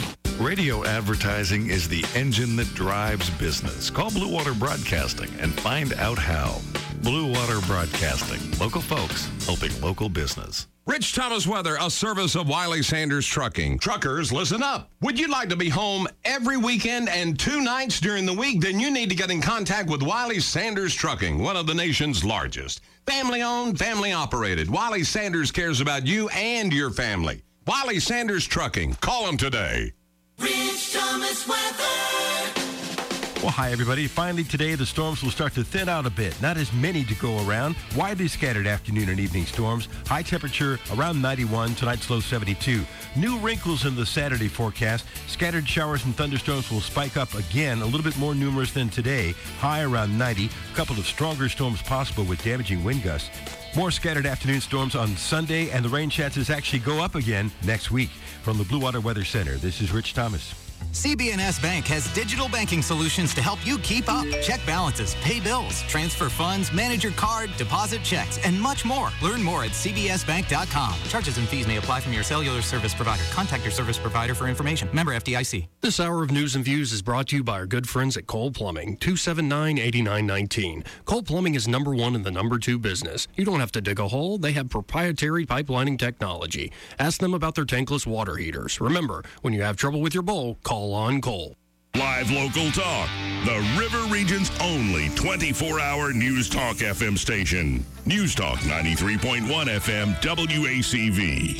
Radio advertising is the engine that drives business. Call Blue Water Broadcasting and find out how. Blue Water Broadcasting. Local folks helping local business. Rich Thomas weather, a service of Wiley Sanders Trucking. Truckers, listen up. Would you like to be home every weekend and two nights during the week? Then you need to get in contact with Wiley Sanders Trucking, one of the nation's largest. Family-owned, family-operated. Wiley Sanders cares about you and your family. Wiley Sanders Trucking. Call them today. Rich Thomas weather. Well, hi, everybody. Finally, today, the storms will start to thin out a bit. Not as many to go around. Widely scattered afternoon and evening storms. High temperature around ninety-one. Tonight's low seventy-two. New wrinkles in the Saturday forecast. Scattered showers and thunderstorms will spike up again, a little bit more numerous than today. High around ninety. A couple of stronger storms possible with damaging wind gusts. More scattered afternoon storms on Sunday, and the rain chances actually go up again next week. From the Blue Water Weather Center, this is Rich Thomas. C B N S Bank has digital banking solutions to help you keep up. Check balances, pay bills, transfer funds, manage your card, deposit checks, and much more. Learn more at c b s bank dot com. Charges and fees may apply from your cellular service provider. Contact your service provider for information. Member F D I C. This hour of News and Views is brought to you by our good friends at Cole Plumbing, two seven nine, eight nine one nine. Cole Plumbing is number one in the number two business. You don't have to dig a hole. They have proprietary pipelining technology. Ask them about their tankless water heaters. Remember, when you have trouble with your bowl, call on Cole. Live local talk. The River Region's only twenty-four hour News Talk F M station. News Talk ninety-three point one F M W A C V.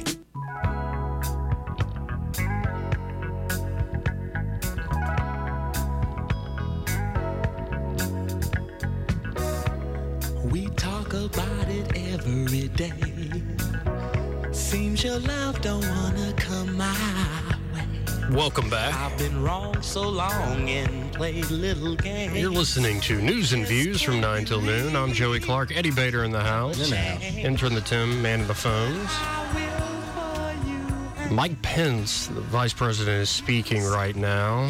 We talk about it every day. Seems your love don't wanna come my way. Welcome back. I've been wrong so long and played little games. You're listening to News and Views from nine till noon. I'm Joey Clark. Eddie Bader in the house. In the house. Intern the Tim, man of the phones. Mike Pence, the vice president, is speaking right now,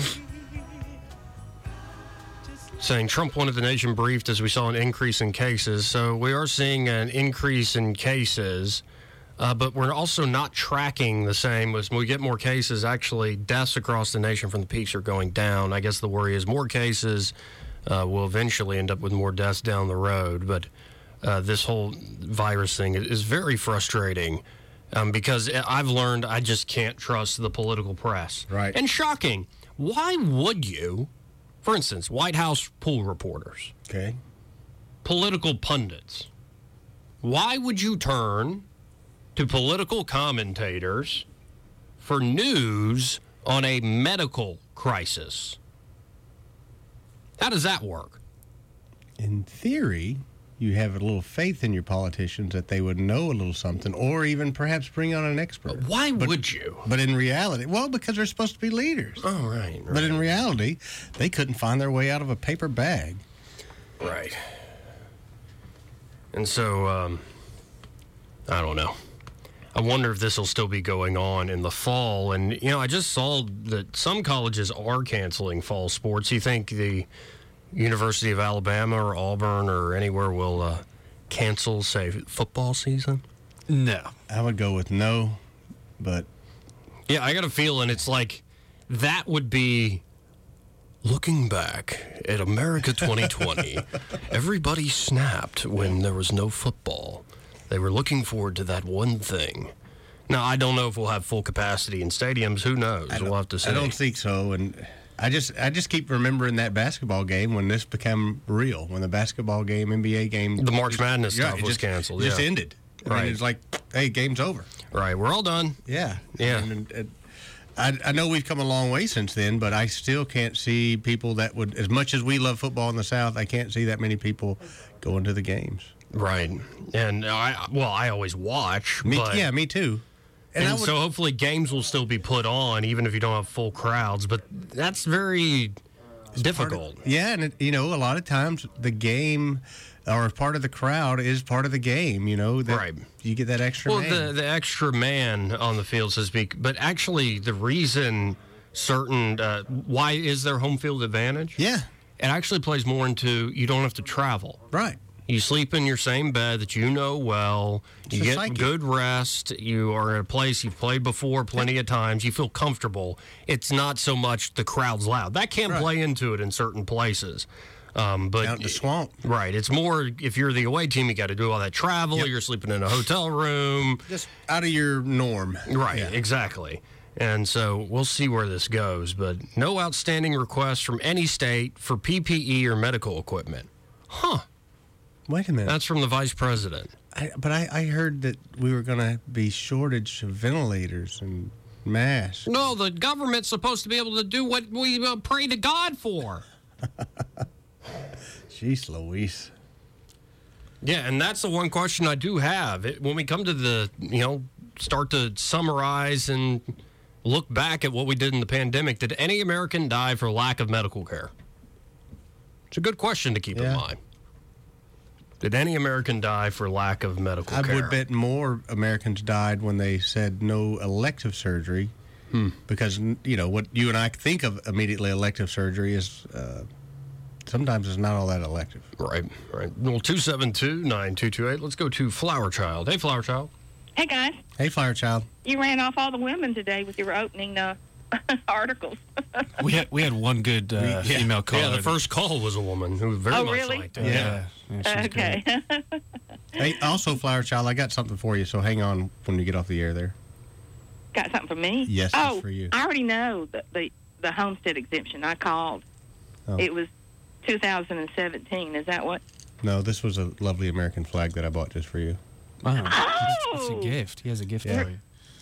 saying Trump wanted the nation briefed as we saw an increase in cases. So we are seeing an increase in cases. Uh, but we're also not tracking the same. As we get more cases, actually, deaths across the nation from the peaks are going down. I guess the worry is more cases uh, will eventually end up with more deaths down the road. But uh, this whole virus thing is very frustrating um, because I've learned I just can't trust the political press. Right. And shocking. Why would you, for instance, White House poll reporters, okay, political pundits, why would you turn to political commentators for news on a medical crisis? How does that work? In theory, you have a little faith in your politicians that they would know a little something, or even perhaps bring on an expert. Why but, would you? But in reality, well, because they're supposed to be leaders. Oh, right, right. But in reality, they couldn't find their way out of a paper bag. Right. And so, um, I don't know. I wonder if this will still be going on in the fall. And, you know, I just saw that some colleges are canceling fall sports. You think the University of Alabama or Auburn or anywhere will uh, cancel, say, football season? No. I would go with no, but... Yeah, I got a feeling it's like that would be... Looking back at America twenty twenty, everybody snapped when there was no football. They were looking forward to that one thing. Now, I don't know if we'll have full capacity in stadiums. Who knows? We'll have to see. I don't think so. And I just I just keep remembering that basketball game when this became real, when the basketball game, N B A game. The March Madness yeah, stuff was just, canceled. Just yeah. ended. I Right. mean, it's like, hey, game's over. Right. We're all done. Yeah. Yeah. And, and, I, I know we've come a long way since then, but I still can't see people that would, as much as we love football in the South, I can't see that many people going to the games. Right. And, I well, I always watch. Me, but, yeah, me too. And, And I would- so hopefully games will still be put on, even if you don't have full crowds. But that's very difficult. Yeah, and, it, you know, a lot of times the game or part of the crowd is part of the game, you know. That Right. You get that extra Well, man. the, the extra man on the field, so to speak. But actually, the reason certain, uh, why is there home field advantage? Yeah. It actually plays more into you don't have to travel. Right. You sleep in your same bed that you know well. You a get psyche. good rest. You are in a place you've played before plenty of times. You feel comfortable. It's not so much the crowd's loud. That can Right. play into it in certain places. Um, but Out in the swamp. Right. It's more if you're the away team, you got to do all that travel. Yep. You're sleeping in a hotel room. Just out of your norm. Right. Yeah. Exactly. And so we'll see where this goes. But no outstanding requests from any state for P P E or medical equipment. Huh. Wait a minute. That's from the vice president. I, but I, I heard that we were going to be shortage of ventilators and masks. No, the government's supposed to be able to do what we uh, pray to God for. Jeez Louise. Yeah, and that's the one question I do have. It, when we come to the, you know, start to summarize and look back at what we did in the pandemic, did any American die for lack of medical care? It's a good question to keep Yeah. in mind. Did any American die for lack of medical I care? would bet more Americans died when they said no elective surgery. Hmm. Because, you know, what you and I think of immediately elective surgery is uh, sometimes it's not all that elective. Right, right. Well, two seven two, nine two two eight. Let's go to Flower Child. Hey, Flower Child. Hey, guys. Hey, Flower Child. You ran off all the women today with your opening uh, articles. We had we had one good uh, yeah. female caller. Yeah, the first call was a woman who very Oh, much really? liked it. Yeah. Yeah, she was Okay. great. Hey, also, Flower Child, I got something for you, so hang on when you get off the air there. Got something for me? Yes, oh, it's for you. I already know the, the, the homestead exemption. I called. Oh. It was two thousand seventeen. Is that what? No, this was a lovely American flag that I bought just for you. Wow. Oh! It's a gift. He has a gift Yeah. for you.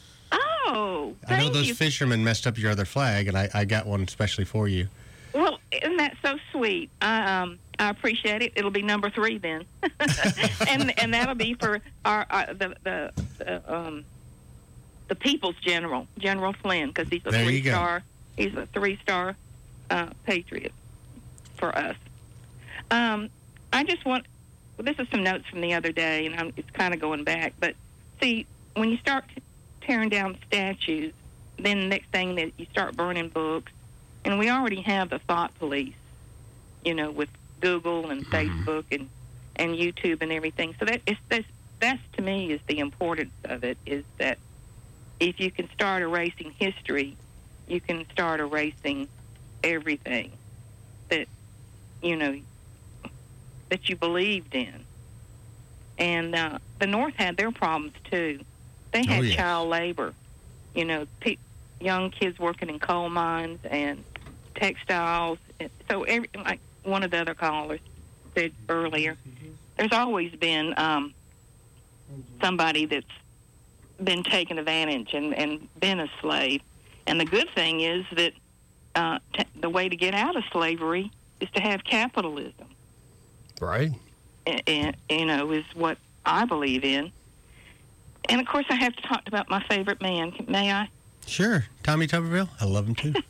Oh, I know thank those you. fishermen messed up your other flag, and I, I got one especially for you. Well, isn't that so sweet? I um I appreciate it. It'll be number three then, and and that'll be for our, our the the, the um the People's General, General Flynn, because he's a There you three go. star. He's a three star uh, patriot for us. Um, I just want. Well, this is some notes from the other day, and I'm, it's kind of going back. But see, when you start tearing down statues, then the next thing that you start burning books, and we already have the thought police, you know, with Google and Facebook and, and YouTube and everything. So that is that's, that's to me is the importance of it, is that if you can start erasing history, you can start erasing everything that, you know, that you believed in. And uh, the North had their problems too. They had Oh, yeah. child labor, you know, pe- young kids working in coal mines and textiles. So every, like one of the other callers said earlier, there's always been um, somebody that's been taken advantage and, and been a slave. And the good thing is that uh, t- the way to get out of slavery is to have capitalism. Right. And, and, you know, is what I believe in. And, of course, I have to talk about my favorite man. May I? Sure. Tommy Tuberville. I love him too.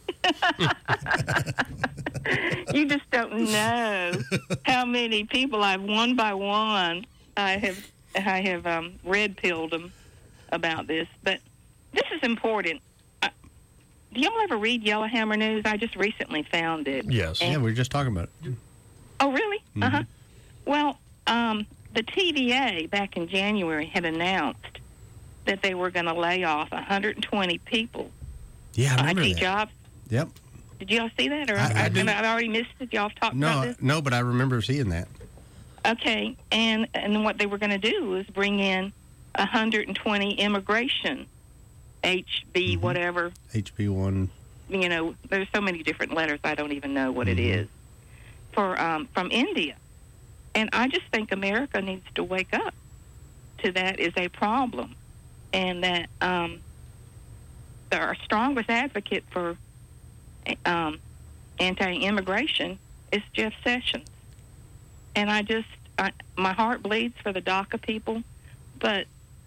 You just don't know how many people I've one by one I have I have um, red pilled them about this. But this is important. Uh, do y'all ever read Yellowhammer News? I just recently found it. Yes. And- Yeah, we were just talking about it. Oh, really? Mhm. Uh-huh. Well, um, the T V A back in January had announced that they were going to lay off one hundred twenty people. Yeah, I remember I T that. jobs. Yep. Did y'all see that? Or I- I I, did. I've already missed it. Y'all have talked about No, this? no, but I remember seeing that. Okay, and and what they were going to do was bring in one hundred twenty immigration, H B Mm-hmm. whatever. H B one. You know, there's so many different letters. I don't even know what it is. For um, from India, and I just think America needs to wake up to that is a problem, and that um, our strongest advocate for um, anti-immigration is Jeff Sessions. And I just, I, my heart bleeds for the DACA people, but,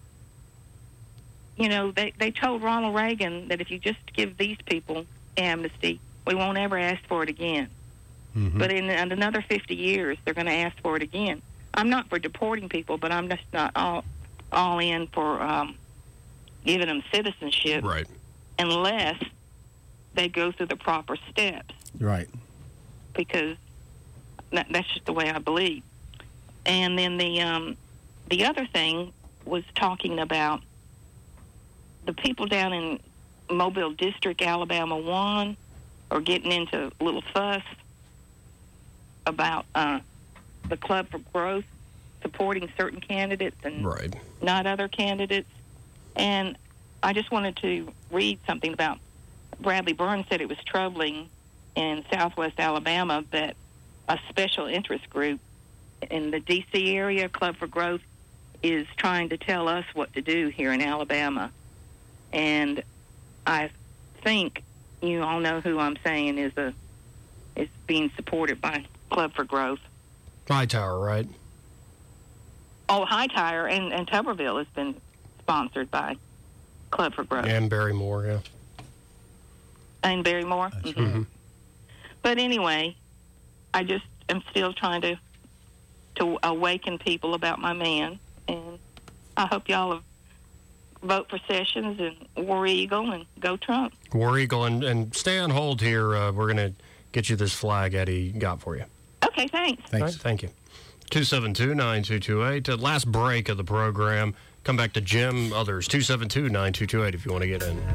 you know, they, they told Ronald Reagan that if you just give these people amnesty, we won't ever ask for it again. Mm-hmm. But in, in another fifty years, they're going to ask for it again. I'm not for deporting people, but I'm just not all, all in for um, giving them citizenship. Right. Unless they go through the proper steps, Right. because that, that's just the way I believe. And then the um, the other thing was talking about the people down in Mobile District, Alabama one, are getting into a little fuss about uh, the Club for Growth supporting certain candidates and right. not other candidates. And I just wanted to read something about Bradley Burns said it was troubling in Southwest Alabama that a special interest group in the D C area, Club for Growth, is trying to tell us what to do here in Alabama. And I think you all know who I'm saying is a is being supported by Club for Growth. Hightower, right? Oh, Hightower and, and Tuberville has been sponsored by Club for Growth. And Barrymore, yeah. And Barrymore. Mm-hmm. Mm-hmm. But anyway, I just am still trying to to awaken people about my man, and I hope y'all have vote for Sessions and War Eagle and go Trump. War Eagle, and, and stay on hold here. Uh, we're going to get you this flag Eddie got for you. Okay, thanks. Thanks. Right, thank you. two seven two, nine two two eight. Uh, last break of the program. Come back to Jim, others. two seven two, nine two two eight if you want to get in.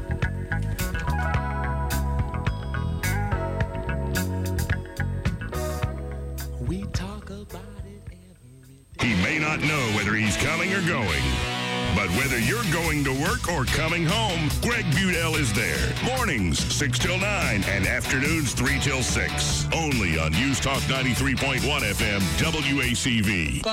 We talk about it every He may not know whether he's coming or going, but whether you're going to work or coming home, Greg Budell is there. Mornings, six till nine, and afternoons, three till six. Only on News Talk ninety-three point one F M, W A C V.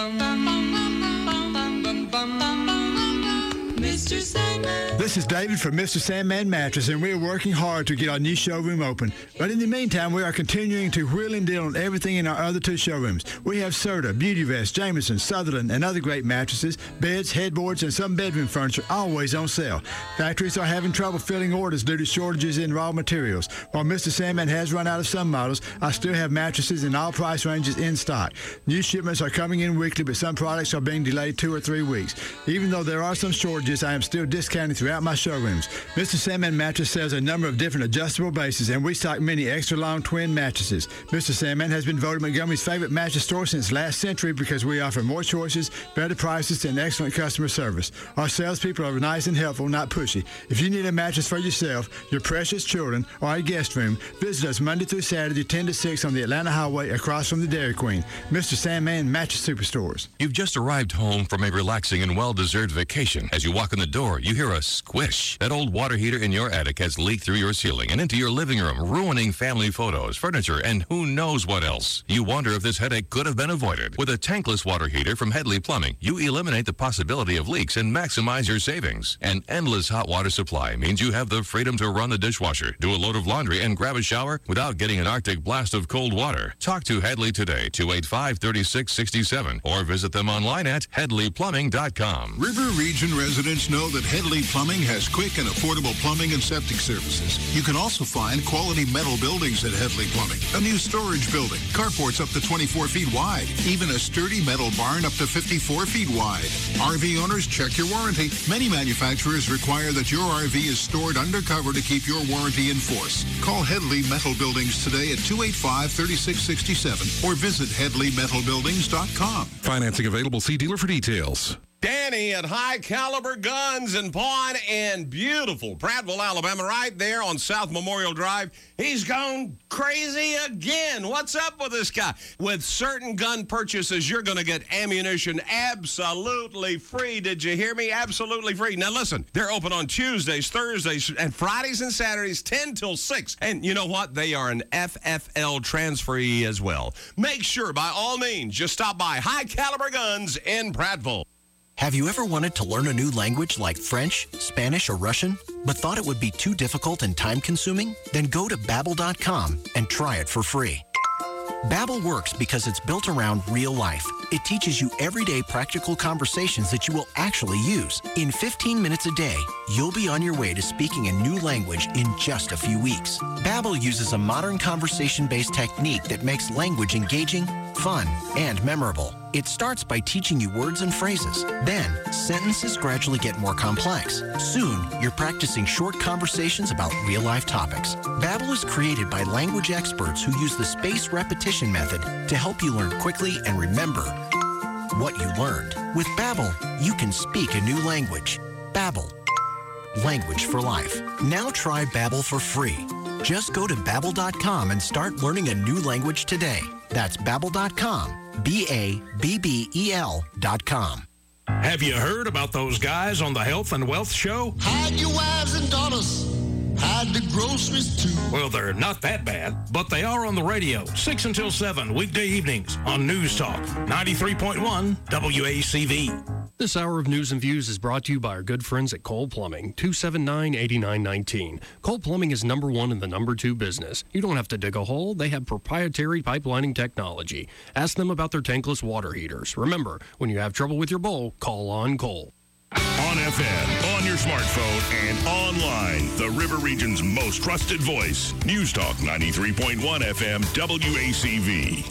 Mister Sandman. This is David from Mister Sandman Mattress, and we are working hard to get our new showroom open. But in the meantime, we are continuing to wheel and deal on everything in our other two showrooms. We have Serta, Beauty Vest, Jameson, Sutherland, and other great mattresses, beds, headboards, and some bedroom furniture always on sale. Factories are having trouble filling orders due to shortages in raw materials. While Mister Sandman has run out of some models, I still have mattresses in all price ranges in stock. New shipments are coming in weekly, but some products are being delayed two or three weeks. Even though there are some shortages, I am still discounting throughout my showrooms. Mister Sandman Mattress sells a number of different adjustable bases, and we stock many extra long twin mattresses. Mister Sandman has been voted Montgomery's favorite mattress store since last century because we offer more choices, better prices, and excellent customer service. Our salespeople are nice and helpful, not pushy. If you need a mattress for yourself, your precious children, or a guest room, visit us Monday through Saturday, ten to six on the Atlanta Highway across from the Dairy Queen. Mister Sandman Mattress Superstores. You've just arrived home from a relaxing and well-deserved vacation. As you walk in the door, you hear a squish. That old water heater in your attic has leaked through your ceiling and into your living room, ruining family photos, furniture, and who knows what else. You wonder if this headache could have been avoided. With a tankless water heater from Headley Plumbing, you eliminate the possibility of leaks and maximize your savings. An endless hot water supply means you have the freedom to run the dishwasher, do a load of laundry, and grab a shower without getting an Arctic blast of cold water. Talk to Headley today, two eight five, three six six seven, or visit them online at headley plumbing dot com. River Region residents know that Headley Plumbing has quick and affordable plumbing and septic services. You can also find quality metal buildings at Headley Plumbing. A new storage building, carports up to twenty-four feet wide, even a sturdy metal barn up to fifty-four feet wide. R V owners, check your warranty. Many manufacturers require that your R V is stored undercover to keep your warranty in force. Call Headley Metal Buildings today at two eight five, three six six seven or visit headley metal buildings dot com. Financing available. See dealer for details. Danny at High Caliber Guns and Pawn in beautiful Prattville, Alabama, right there on South Memorial Drive. He's gone crazy again. What's up with this guy? With certain gun purchases, you're going to get ammunition absolutely free. Did you hear me? Absolutely free. Now, listen, they're open on Tuesdays, Thursdays, and Fridays and Saturdays, ten till six. And you know what? They are an F F L transferee as well. Make sure, by all means, just stop by High Caliber Guns in Prattville. Have you ever wanted to learn a new language like French, Spanish, or Russian, but thought it would be too difficult and time-consuming? Then go to babbel dot com and try it for free. Babbel works because it's built around real life. It teaches you everyday practical conversations that you will actually use. In fifteen minutes a day, you'll be on your way to speaking a new language in just a few weeks. Babbel uses a modern conversation-based technique that makes language engaging, fun, and memorable. It starts by teaching you words and phrases. Then, sentences gradually get more complex. Soon, you're practicing short conversations about real-life topics. Babbel is created by language experts who use the spaced repetition method to help you learn quickly and remember what you learned. With Babbel, you can speak a new language. Babbel. Language for life. Now try Babbel for free. Just go to babbel dot com and start learning a new language today. That's babbel dot com. B A B B E L dot com. Have you heard about those guys on the Health and Wealth Show? Hide your wives and daughters. Hide the groceries too. Well, they're not that bad, but they are on the radio, six until seven, weekday evenings on News Talk, ninety-three point one W A C V. This hour of News and Views is brought to you by our good friends at Cole Plumbing, two seven nine, eight nine one nine. Cole Plumbing is number one in the number two business. You don't have to dig a hole. They have proprietary pipelining technology. Ask them about their tankless water heaters. Remember, when you have trouble with your bowl, call on Cole. On F M, on your smartphone, and online, the River Region's most trusted voice. News Talk ninety-three point one F M W A C V.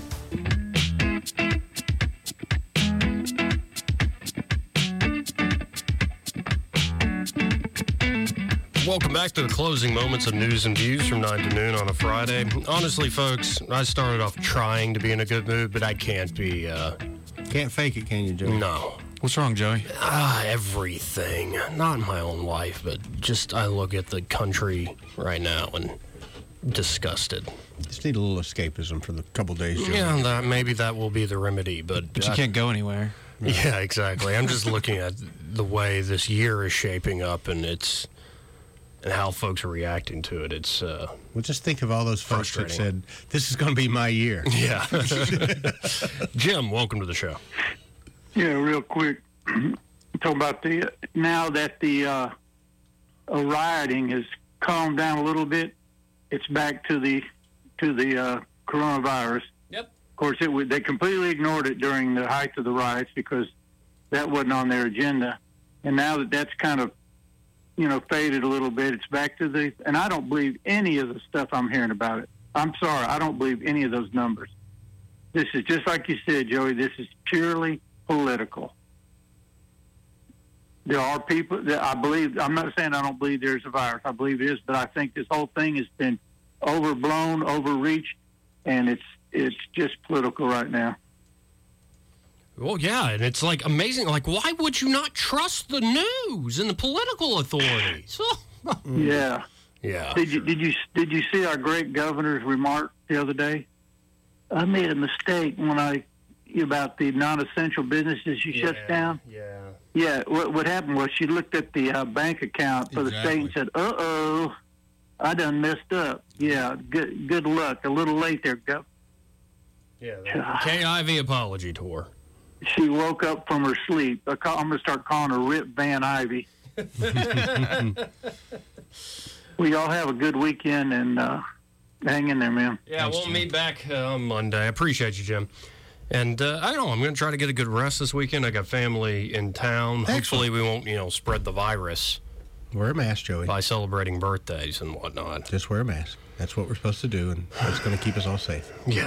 Welcome back to the closing moments of News and Views from nine to noon on a Friday. Honestly, folks, I started off trying to be in a good mood, but I can't be. Uh, can't fake it, can you, Joey? No. What's wrong, Joey? Ah, everything. Not in my own life, but just I look at the country right now and disgusted. Just need a little escapism for the couple days, Joey. Yeah, that, maybe that will be the remedy, but... But you I, can't go anywhere. Yeah, exactly. I'm just looking at the way this year is shaping up, and it's... and how folks are reacting to it. It's uh, well, just think of all those folks that said, "This is going to be my year." Yeah. Jim, welcome to the show. Yeah, real quick. Talk about the now that the uh, uh, rioting has calmed down a little bit. It's back to the to the uh, coronavirus. Yep. Of course, it would, they completely ignored it during the height of the riots because that wasn't on their agenda. And now that that's kind of you know, faded a little bit. It's back to the, and I don't believe any of the stuff I'm hearing about it. I'm sorry, I don't believe any of those numbers. This is just like you said, Joey, this is purely political. There are people that I believe, I'm not saying I don't believe there's a virus. I believe it is, but I think this whole thing has been overblown, overreached, and it's it's just political right now. Well, yeah, and it's like amazing. Like, why would you not trust the news and the political authorities? Yeah. Yeah. Did you did you did you see our great governor's remark the other day? I made a mistake when I about the non-essential businesses she yeah, shuts down. Yeah. Yeah. What what happened was she looked at the uh, bank account for exactly. the state and said, "Uh oh, I done messed up." Yeah. Good good luck. A little late there, Gov. Yeah. The K I V apology tour. She woke up from her sleep. I call, I'm going to start calling her Rip Van Ivy. We all have a good weekend and uh, hang in there, man. Yeah, Thanks, we'll Jim. meet back uh, on Monday. I appreciate you, Jim. And uh, I don't know, I'm going to try to get a good rest this weekend. I got family in town. Excellent. Hopefully we won't, you know, spread the virus. Wear a mask, Joey. By celebrating birthdays and whatnot. Just wear a mask. That's what we're supposed to do, and that's going to keep us all safe. Yeah,